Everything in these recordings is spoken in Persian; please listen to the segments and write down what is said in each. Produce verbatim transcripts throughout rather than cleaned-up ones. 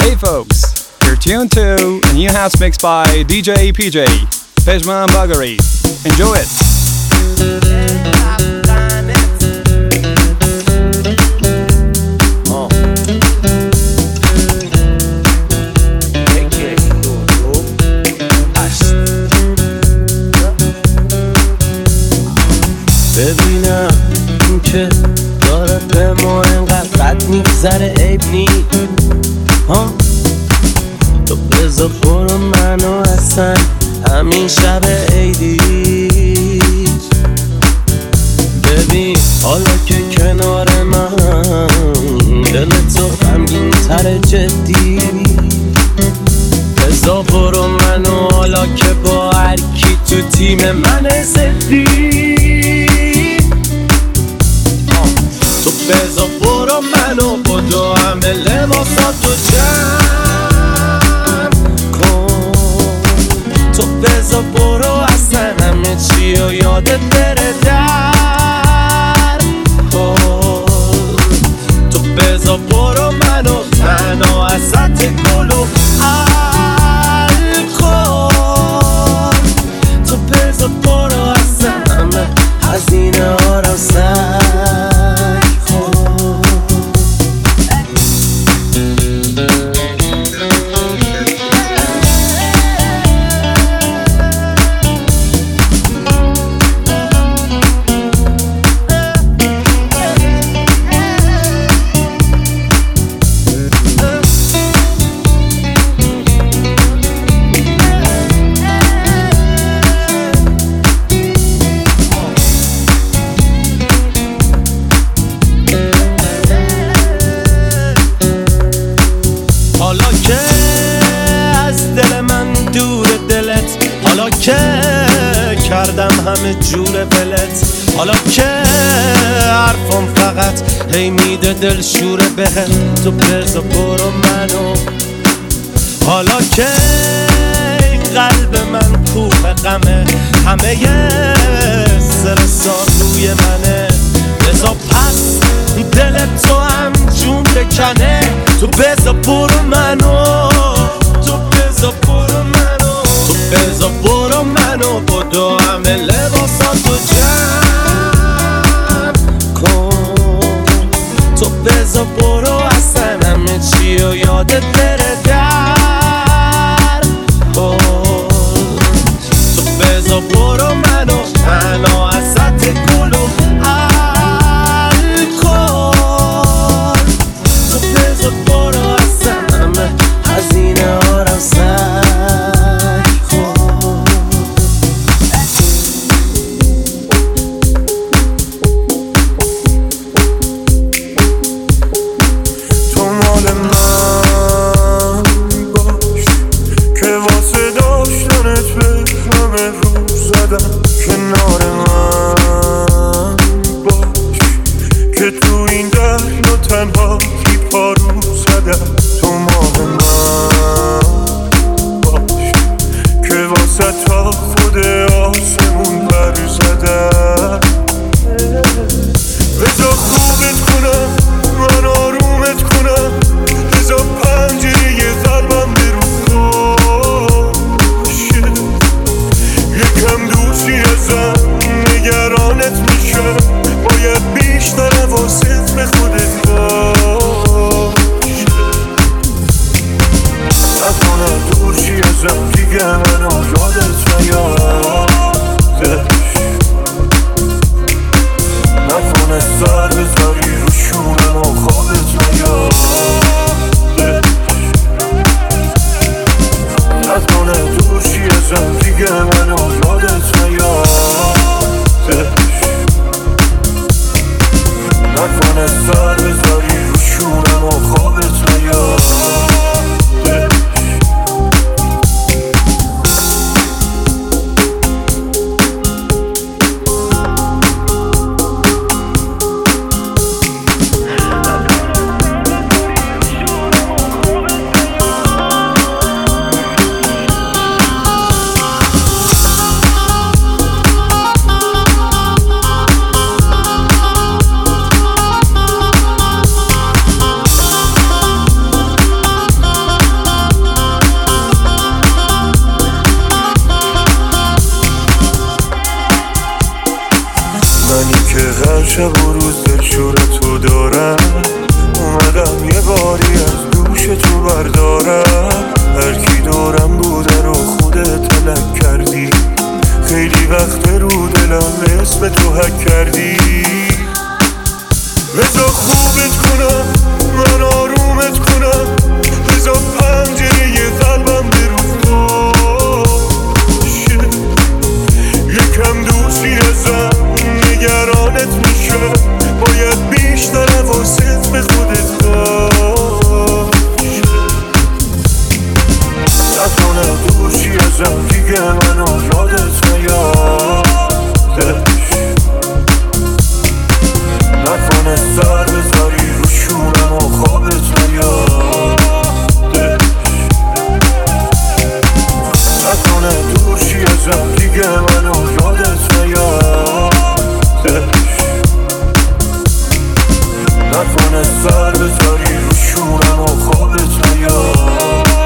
Hey folks, you're tuned to a new house mix by D J P J, Pejman Buggery. Enjoy it. ببینم این که داره به ما انقدر بد میگذره عیب نی ها تو بذار برو منو اصلا همین شب عیدی ببین حالا که کنار من دل تو غمگین تر جدی بذار برو منو حالا که با هر کی تو تیم من زدی تو بذار برو منو با دو همه لباساتو جمع کن تو بذار برو اصلا همه چی و یادت بره در کن تو بذار برو منو تنها ازت گلو حل کن تو بذار برو اصلا همه هزینه ها رو سر که کردم همه جور بلت حالا که حرفم فقط هی میده دل شوره بهت تو بذار برو منو حالا که این قلب من کوه غمه همه سرسات روی منه بذار پس دل تو هم جون بکنه تو بذار برو منو تو بذار برو منو تو بذار برو منو با دو همه لباساتو جمع کن تو بذار برو اصلا همه چی و یادت بره در کن تو بذار برو منو تنها ازت گلو حل کن تو بذار برو اصلا شب و روز دلشورتو دارم، اومدم یه باری از دوش تو بردارم. هر کی دارم بوده رو خودت تلک کردی، خیلی وقت رو دلم اسم تو حک کردی. بذار خوبت کنم من آرومت کنم، بذار پنجره یه قلبم بروز باشه. یکم دوستی ازم نگرانت میشه، باید بیشتر حواست به خودت باشه. نکنه دوستی ازم دیگه منو یادت نیادش، نکنه سر بذاری رو شونم و خوابت نیادش، نکنه دوشی ازم دیگه منو یادت نیادش، نکنه سر بذاری رو شونم و خوابت نیادش.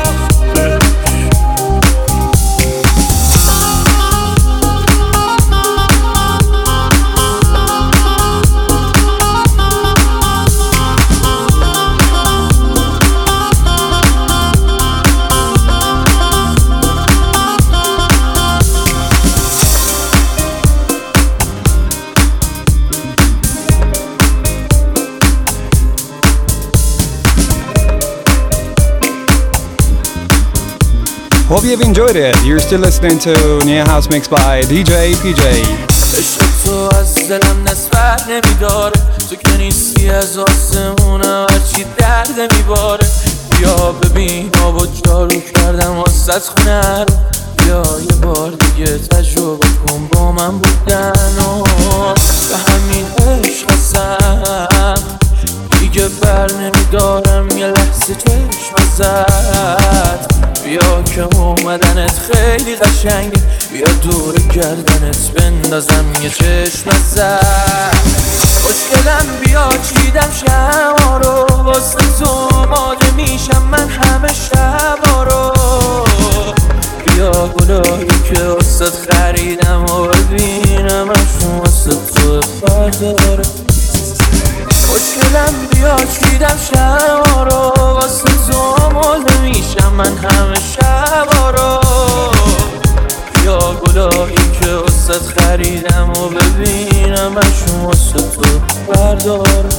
Hope you've enjoyed it. You're still listening to Nia House Mix by دی جی پی جی. عشق تو از دلم دست بر نمیداره، تو که نیستی از آسمونم هرچی درد میباره. بیا ببین آب و جارو کردم واسه خونه رو، بیا یه بار دیگه تجربه کن با من بودن و به همین عشق هستم دیگه بر نمیدارم یه لحظه چشم ازت. بیا که اومدنت خیلی قشنگه، بیا دور گردنت بندازم یه چشم ازت. خوشگلم بیا چیدم شما رو، واسه تو ماده میشم من همه شبا رو. بیا گلایی که واسه خریدم و ببینم اشون واسه تو برداره. خوشگلم بیا چیدم شما رو، واسه تو ماده میشم من همه شبا رو. بیا گلایی که واسه خریدم و ببینم اشون واسه تو برداره.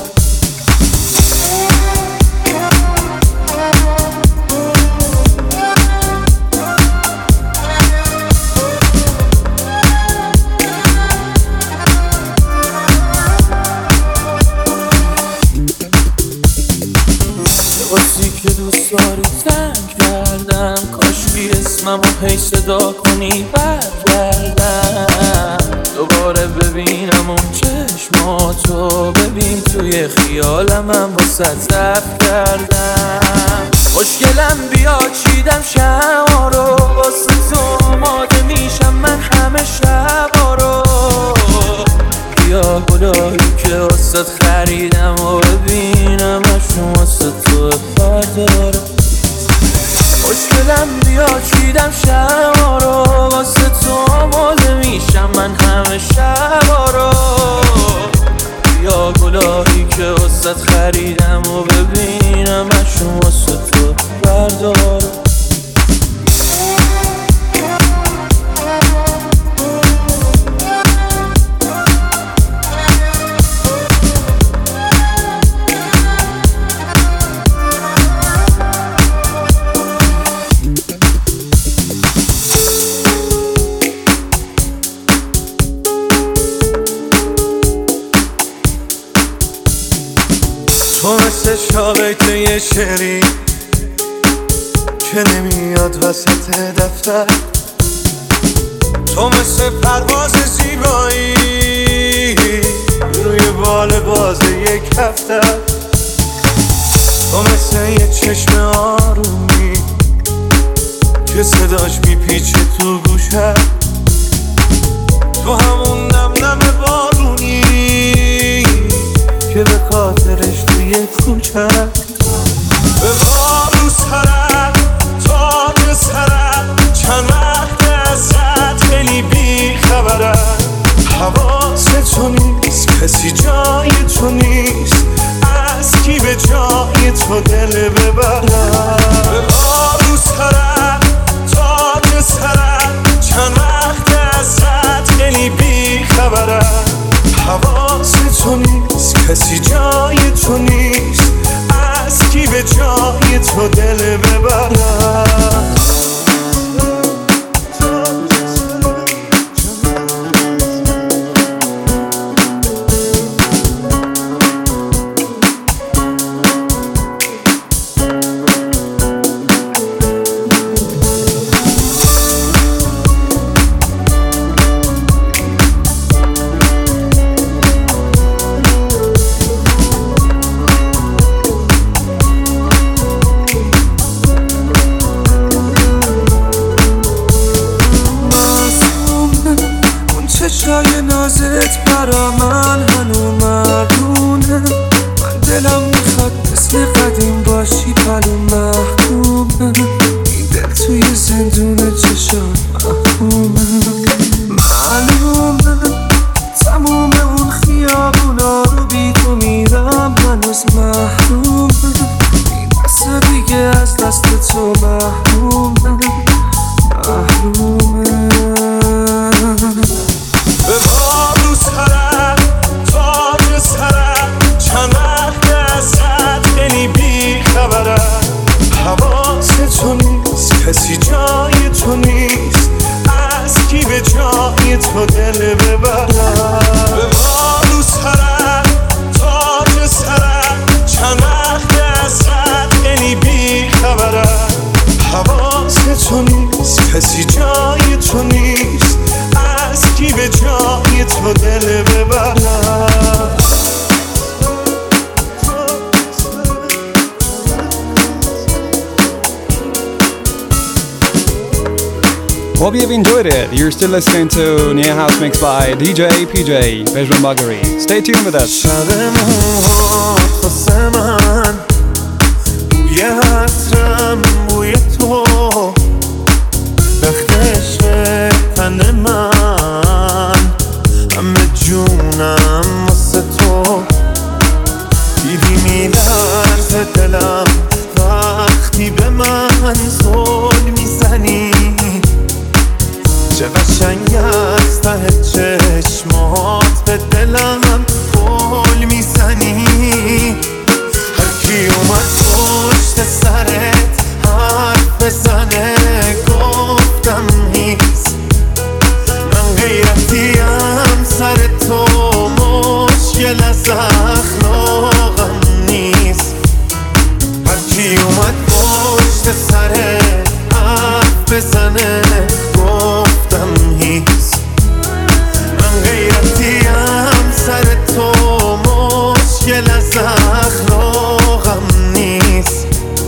واسه که دوست داری زنگ کردم، کاشکی اسمم و هی صدا کنی برگردم. دوباره ببینم اون چشماتو، ببین توی خیالمم واسه ضبط کردم. خوشگلم بیا چیدم شما رو، واسه تو ماده میشم من همه شبا رو. بیا گلایی که واسه خریدم و ببینم اشون واسه تو برداره. خوشگلم بیا چیدم شما رو، واسه تو ماده میشم من همه شبا رو. بیا گلایی که واسه خریدم و ببینم اشون واسه تو برداره. تو مثل شابک یه شعری که نمیاد وسط دفتر، تو مثل پرواز زیبایی روی بال باز یک هفته، تو مثل یه چشم آرومی که صداش میپیچه تو گوشه، تو همون نم نم بارونی که به خاطرش توی کوچه به بارو سرد تا به سرد چند وقت ازت خیلی بی خبرم. حواست تو نیست کسی جا تو دل ببرم. ببار رو سرم تاج سرم، چند وقت ازت خیلی بی خبرم. حواس تو نیست کسی جای تو نیست، از کی به جای تو دل ببرم. چشای نازت برا من هنو مردونه، من دلم میخواد مثل قدیم باشی پلو محکومه، این دل توی زندون چشات محکومه. معلومه تموم اون خیابونا رو بی تو میرم هنوز محرومه، این دست دیگه از دست تو محرومه محرومه. ببار رو سرم تاج سرم، چند وقت ازت خیلی بی خبرم. حواس تو نیست کسی جای تو نیست، از کی به جای تو دل ببرم. ببار رو سرم تاج سرم، چند وقت ازت خیلی بی خبرم. حواس تو نیست کسی جای تو نیست، از کی به جای تو دل ببرم. Hope you've enjoyed it. You're still listening to Nia House Mix by D J P J Pejman Bagheri. Stay tuned with us. شب موهات واسه من بوی عطرم بوی تو، وقتش تن من همه جونم واسه تو. دیدی میلرزه دلم وقتی به من زل میزنی، چه قشنگ از ته چشمات به دلم گل میزنی. هرکی اومد پشت سرت حرف بزنه گفتم نیست، من غیرتیم سر تو مشکل از اخلاقم نیست. هرکی اومد پشت سرت حرف بزنه گفتم نیست، من غیرتیم سر تو مشکل از اخلاقم نیست.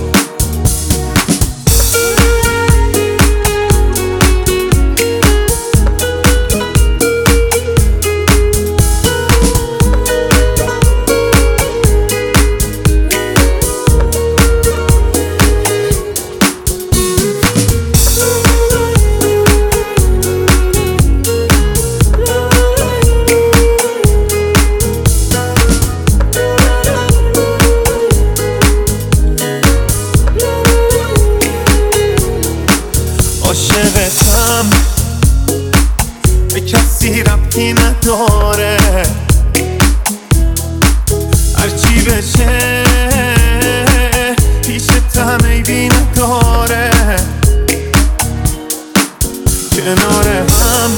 عاشقتم به کسی ربطی نداره، هرچی بشه پیشتم عیبی نداره. کنار هم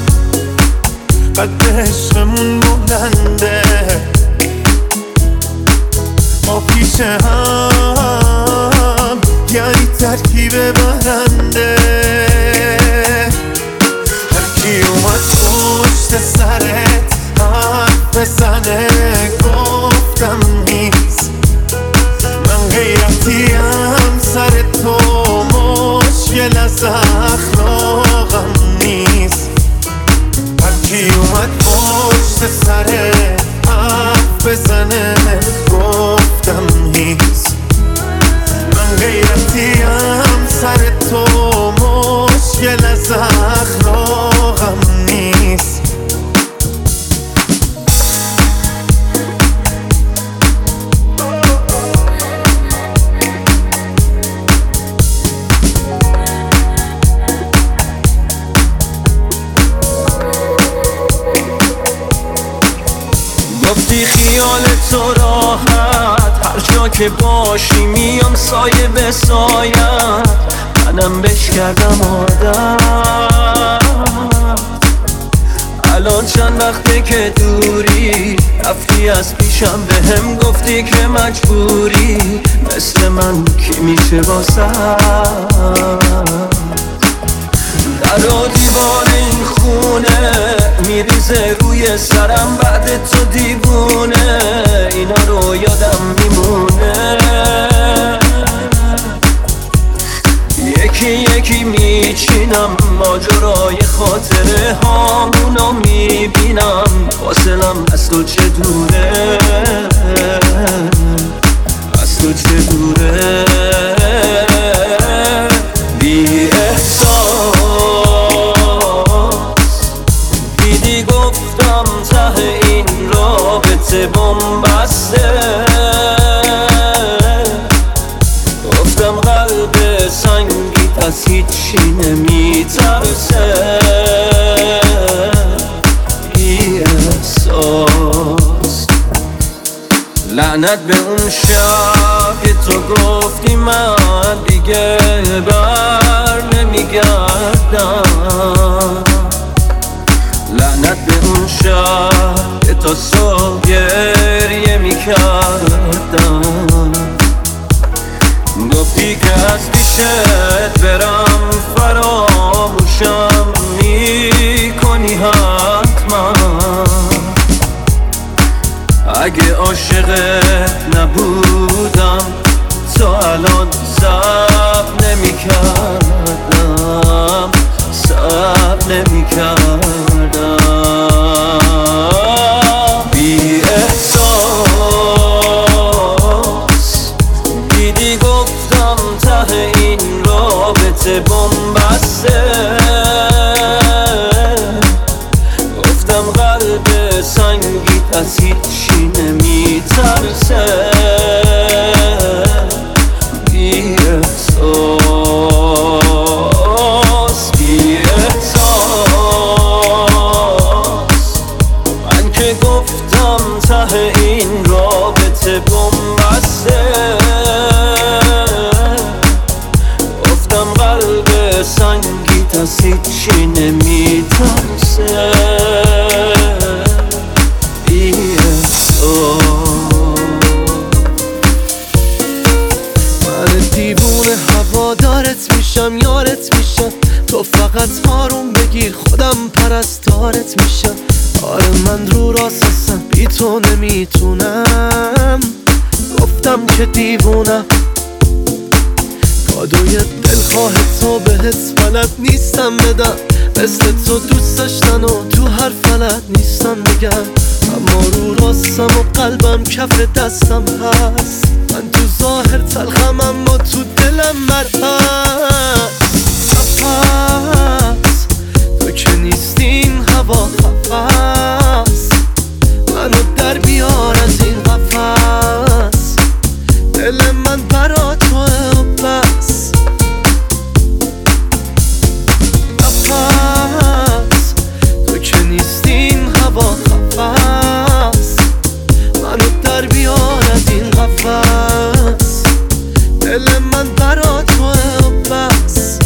قد عشقمون بلنده، ما پیش هم یعنی ترکیب برنده. هرکی اومد پشت سرت حرف بزنه گفتم نیست، من غیرتیم سر تو مشکل از اخلاقم نیست. هرکی اومد پشت سرت حرف بزنه گفتم نیست، من غیرتیم سر تو مشکل از اخلاقم نیست. که باشی میام سایه به سایه، منم بش کردم آدم. الان چند وقته که دوری، رفتی از پیشم به هم گفتی که مجبوری، مثل من کی میشه واسم؟ در و دیوار این خونه میریزه روی سرم، بعد تو دیوونه اینا رو یادم میمونه. یکی یکی میچینم ماجرای خاطره هامونو میبینم، فاصلم از تو چه دوره، از تو چه دوره. بی احساس دیدی گفتم ته این رابطه بنبسته، گفتم قلب سنگیت از هیچی نمیترسه. بی احساس لعنت به اون شب که تو گفتی من دیگه بر نمیگردم، لعنت به اون شب که تا صبح گریه میکردم. گفتی که از پیشت برم فراموشم میکنی حتما، اگه عاشقت نبودم تا الان صبر نمیکردم، صبر نمیکردم. بی احساس دیدی گفتم ته این رابطه بنبسته، گفتم قلب سنگیت از هیچی نمیترسه. بی احساس بی احساس من که گفتم ته این رابطه بنبسته، گفتم قلب سنگیت از هیچی نمیترسه. بی احساس من دیوونه هوادارت میشم، یارت میشم، تو فقط آروم بگیر خودم پرستارت میشم. آره من رو راستم بی تو نمیتونم، گفتم که دیوونم. کادوی دلخواه تو بهت بلد نیستم بدم، مثل تو دوست داشتن و تو هر فلت نیستم بگم. اما رو راستم و قلبم کف دستم هست، من تو ظاهر تلخم اما تو دلم مرهست. نفس تو که نیستین هوا خفست، منو در بیار از این قفس، دل من برا توه و بس. نفس تو که نیستین هوا خفست، منو در بیار از این قفس، دل من برا توه و بس.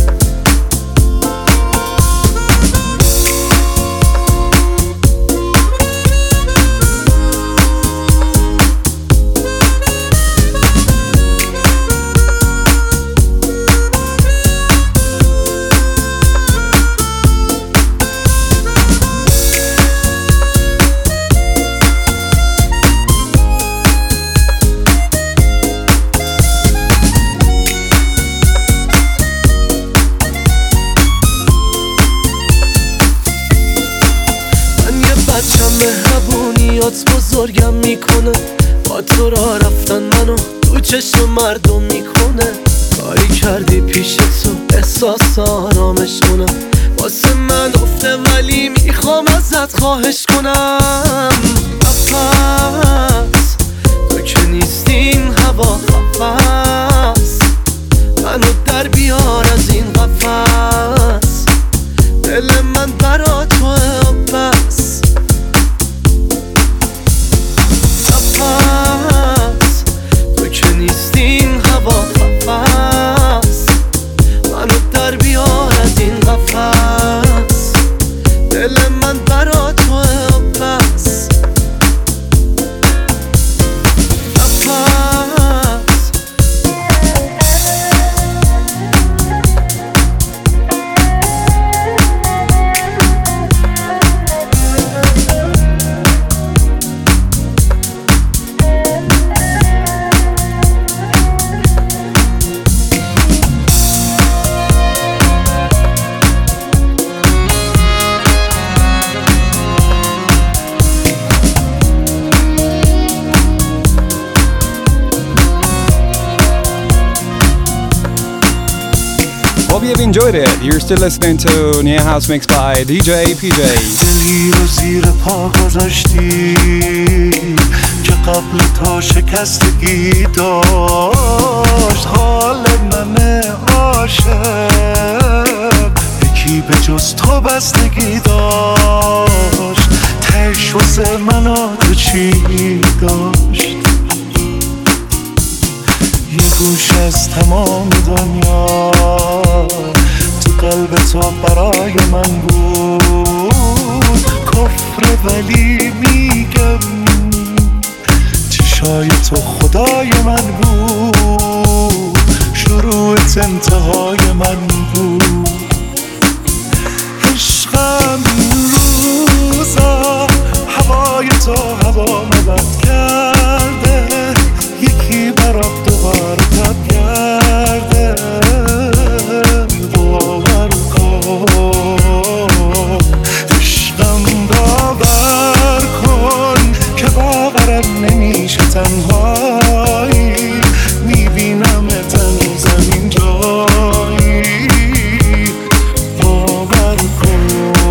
مهربونیات بزرگم میکنه، با تو را رفتن منو تو چشم مردم میکنه. کاری کردی پیش تو احساس آرامش کنم، واسه من افته ولی میخوام ازت خواهش کنم. نفس تو که نیستین هوا خفست، منو در بیار از این قفس، دل من برا توه و بس. نفس تو که Hope you've enjoyed it. You're still listening to Nia House Mixed by D J P J. دلی رو زیر پا گذاشتی که قبل تا شکستگی داشت حال من عاشق یکی به جز تو بستگی داشت تهش واسه من و تو چی داشت یه گوش از تمام دنیا تو قلب تو برای من بود کفر ولی میگم چشای تو خدای من بود شروعت انتهای من بود عشقم این روزا هوای تو هوا مبد کرده یکی برات دوباره تب کرده باور کن عشقم باور کن که باورم نمیشه تنهایی میبینم تنو زمین جایی باور کن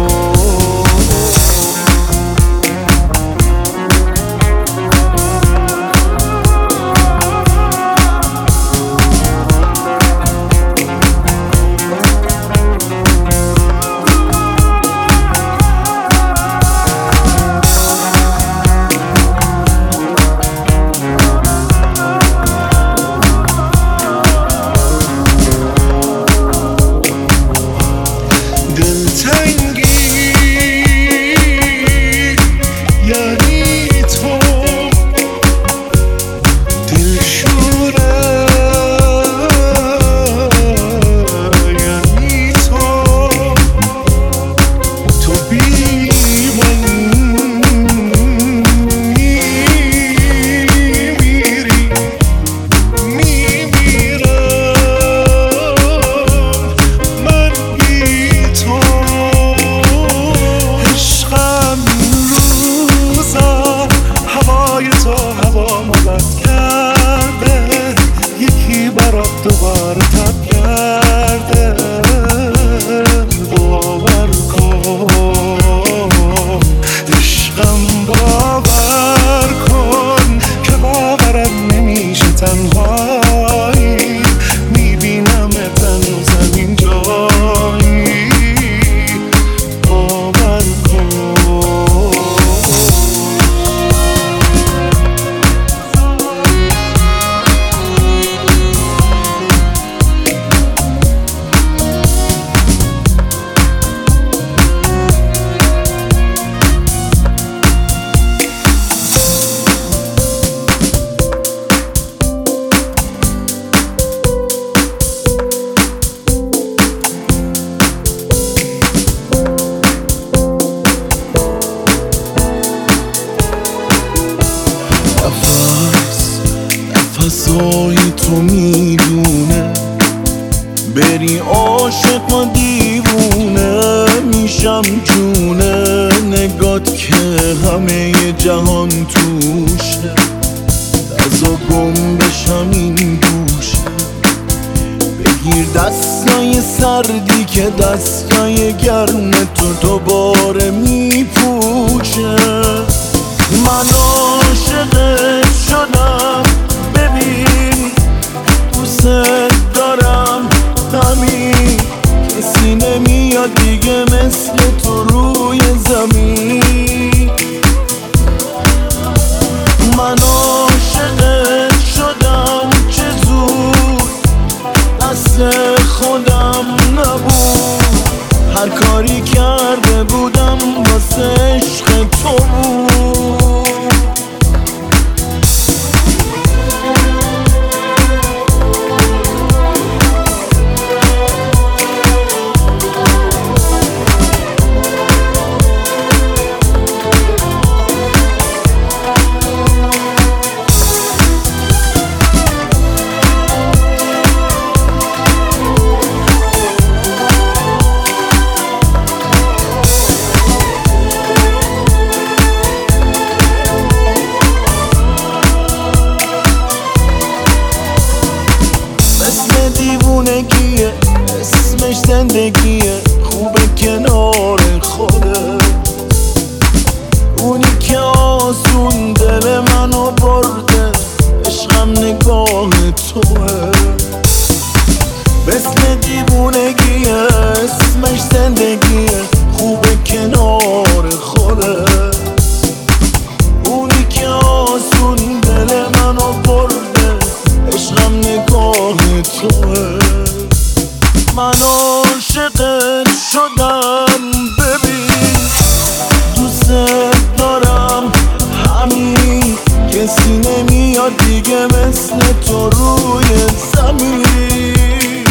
نفسای تو میدونه بری عاشق و دیوونه میشم جونه نگات که همه جهان توشه ازا گم بشم این گوشه بگیر دستای سردی که دستای گرم تو دوباره میپوشه من عاشقت شدم ببین دوست دارم همین کسی نمیاد دیگه مثل تو روی زمین من عاشقت شدم چه زود دست خودم نبود هر کاری کرده بودم واسه عشق تو بود دیوونگیه اسمش زندگیه خوبه کنار خودت. اونی که آسون دل منو برده عشقم نگاه توه. مثل دیوونگیه اسمش زندگیه خوبه کنار خودت. اونی که آسون دل منو برده عشقم نگاه توه. من عاشقت شدم ببین دوست دارم همین کسی نمیاد دیگه مثل تو روی زمین.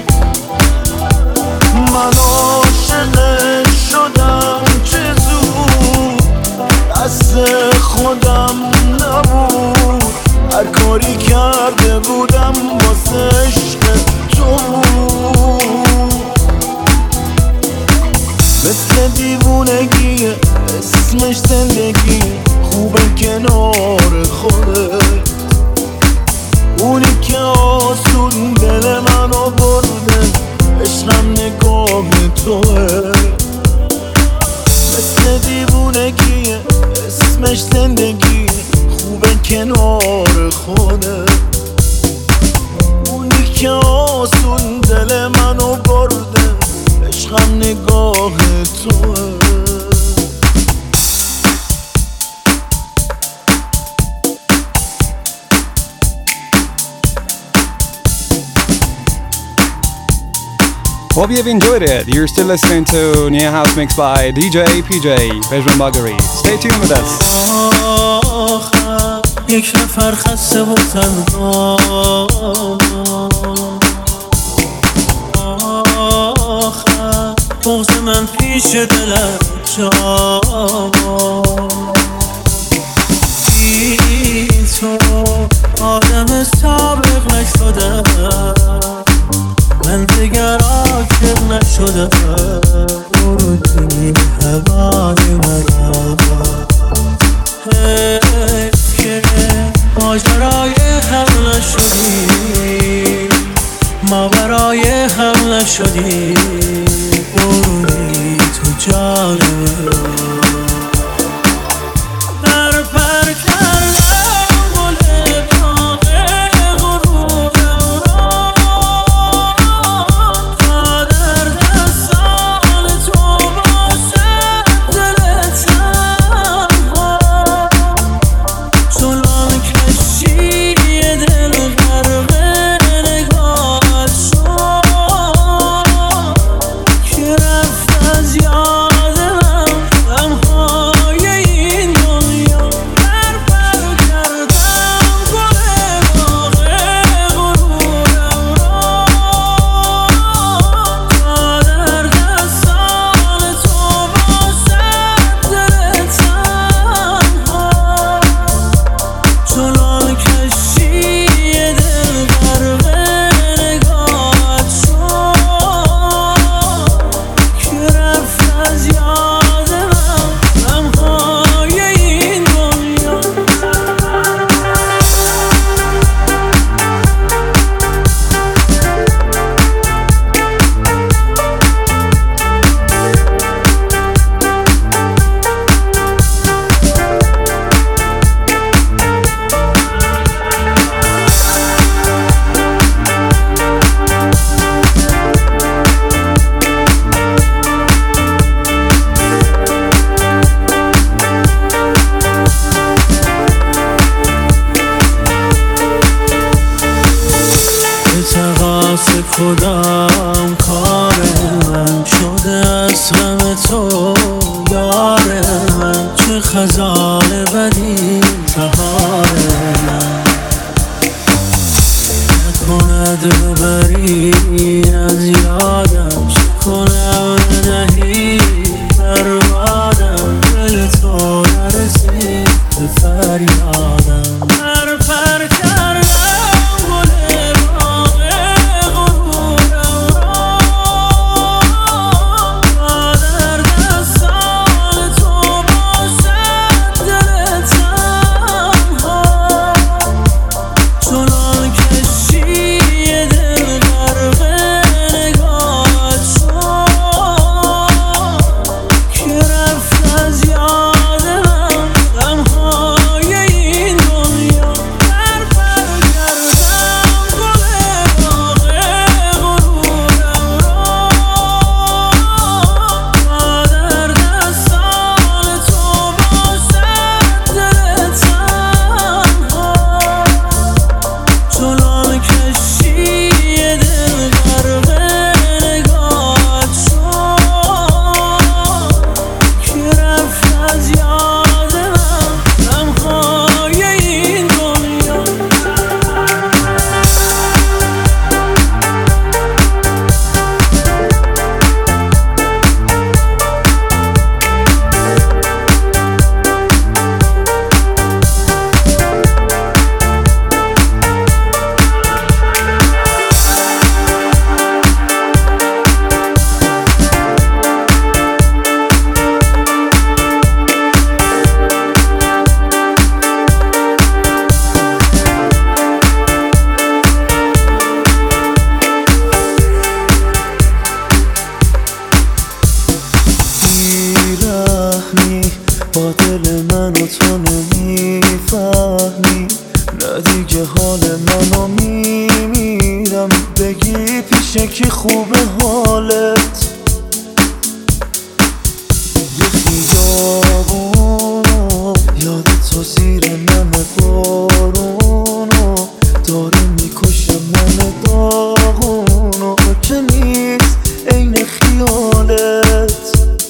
من عاشقت شدم چه زود دست خودم نبود هر کاری کرده بودم واسه عشق تو. مثل دیوونگیه اسمش زندگی خوبه کنار خودت. اونی که آسون دل منو برده عشقم نگاه توه. مثل دیوونگیه اسمش زندگی خوبه کنار خودت. اونی که آسون دل منو برده عشقم نگاه توه. Hope you've enjoyed it. You're still listening to Nia House Mix by D J P J Benjamin Buggery. Stay tuned with us. یک نفر خسته و تنها آخر بغض من پیش دلت جا بی تو آدم سابق نشده من دیگر عاشق نشده برو توی هوای من حیف که ماجرای هم نشدی ما برای هم نشدی برونی تو جان من در پر کردم گل باغ غرورم را تا در دستان تو باشد دل تنها چنان کشی دل غرق نگاهت شد که رفت از یادم غمهای این دنیا. در پر کردم گل باغ غرورم را تا در دستان تو باشد دل تنها چنان کشی دل غرق نگاهت شد که رفت از یادم غمهای این دنیا. تقاس کدام کار من شده از غم تو یار من چه خزان بدی سهار من نکند ببری از یادم چه کنم ندهی بربادم دل تو نرسید به فریادم. در پر کردم گل باغ غرورم را تا در دستان تو باشد دل تنها چنان کشی دل غرق میگی پیش کی خوبه حالت، یه خیابونو یاد تو زیر نم بارونو داره میکشه من داغونو که نیست عین خیالت،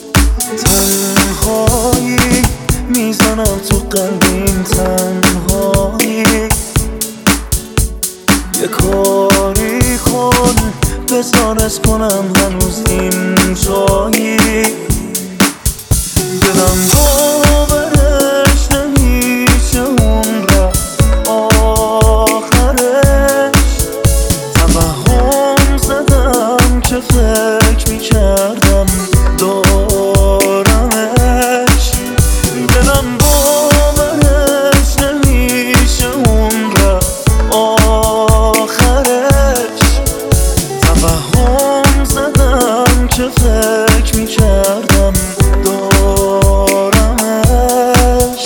تنهایی میزنم تو قلبیم تنهایی، یه کاری کن بزارت کنم هنوز این جایی، دلم باورش نمیشه اون رفت آخرش، توهم زدم که فکر میکردم دارمش، دلم باورش نمیشه اون رفت آخرش، توهم زدم که فکر میکردم دارمش.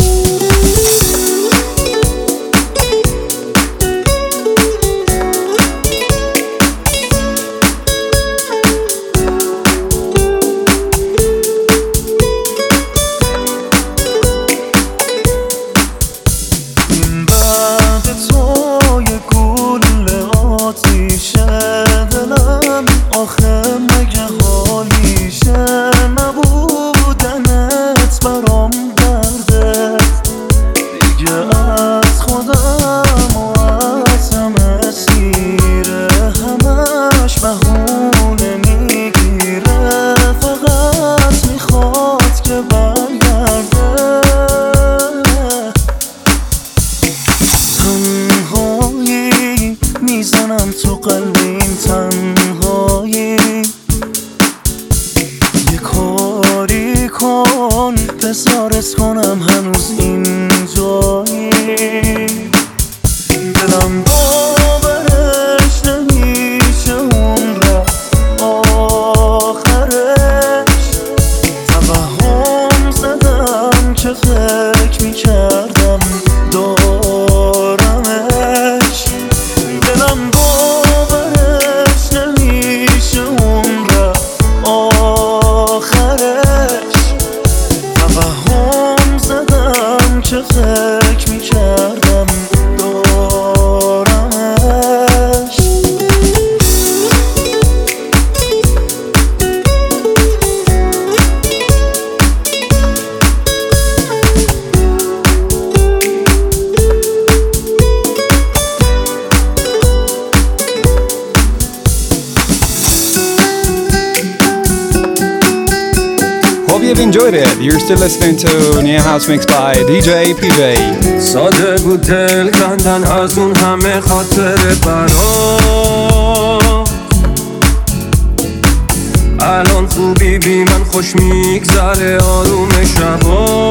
این بعد تو یه گوله آتیشه دلم، آخه مگه حالیشه نبودنت برام درده، دیگه از خودم و از همه سیره، همش بهونه میگیره، فقط میخواد که برگرده، تنهایی میزنم تو قلبیم تنهایی، یه کاری کن بزارت کنم هنوز این جایی، دلم باورش نمیشه اون رفت آخرش، توهم زدم که فکر میکردم دارمش، دلم باورش نمیشه اون رفت آخرش، توهم زدم که فکر میکردم دارمش. Hope you've enjoyed it. You're still listening to Nia House Mix by دی جی پی جی. ساده بود دل کندن از اون همه خاطر برام، الان خوبی بی من خوش میگذره آروم شبا،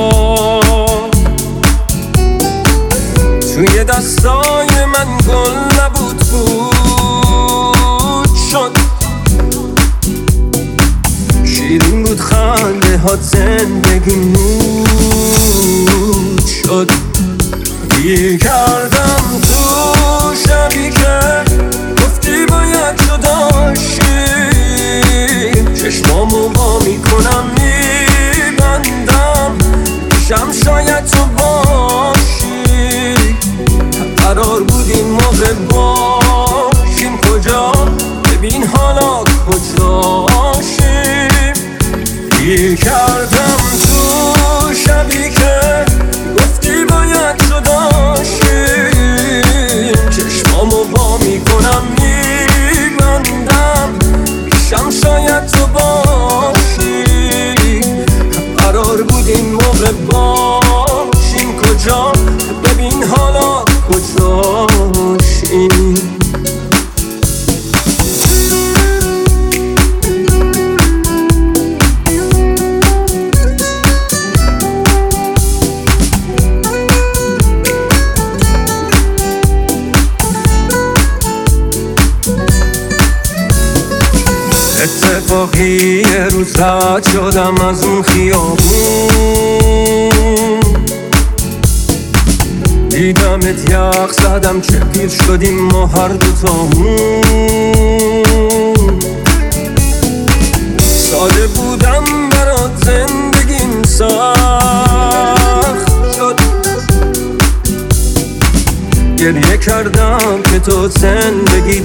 توی دستای من گل نبود بود شد، شیرین بود خنده هات زندگی نور شد، گیر کردم تو شبی که گفتی باید جداشی، چشمامو با میکنم میبندم پیشم شاید تو باشی، قرار بود این موقع باشیم کجا، ببین حالا کجاشیم، گیر کردم تو شبی که گفتی باید جداشیم، چشمامو با میکنم میبندم پیشم شاید تو باشی، قرار بود این موقع باشیم کجا، ببین حالا کجاشیم. اتفاقی یه روز رد شدم از اون خیابون، دیدمت یخ زدم چه پیر شدیم ما هر دوتامون. ساده بودم برات زندگیم سخت شد، گریه کردم که تو زندگی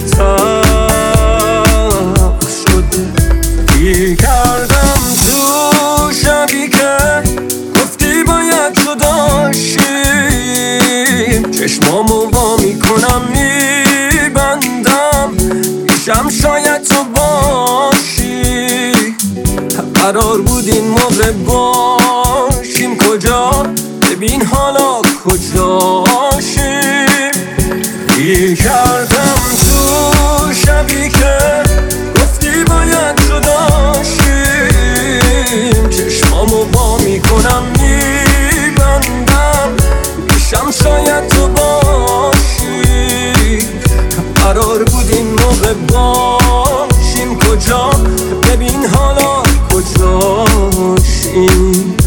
تلخ شد. گیر کردم تو شبی که گفتی باید جدا شیم، چشمامو وا میکنم میبندم پیشم شاید تو باشی. قرار بود این موقع باشیم کجا، ببین حالا کجاشیم. گیر کردم تو شبی که گفتی باید جدا شیم، چشمامو وا میکنم میبندم پیشم شاید تو باشی. قرار بود این موقع باشیم کجا، ببین حالا کجاشیم.